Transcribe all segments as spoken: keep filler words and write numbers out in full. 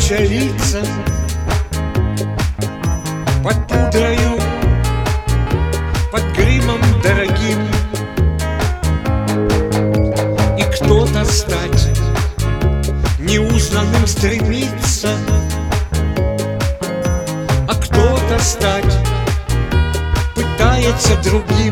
лица под пудрою, под гримом дорогим. И кто-то стать неузнанным стремится, а кто-то стать пытается другим.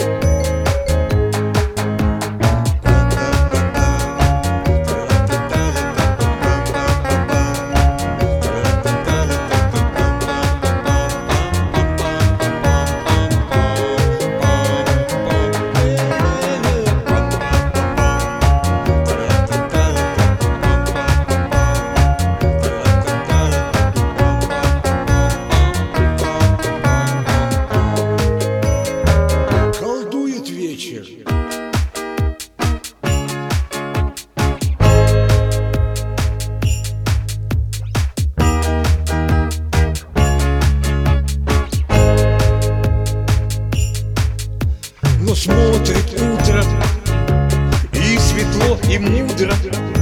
Но смотрит утро, и светло, и мудро,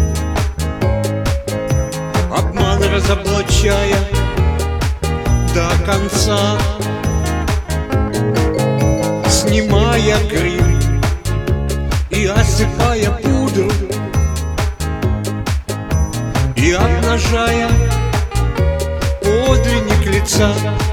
обман разоблачая до конца, снимая грим и осыпая пудру, и обнажая подлинник лица.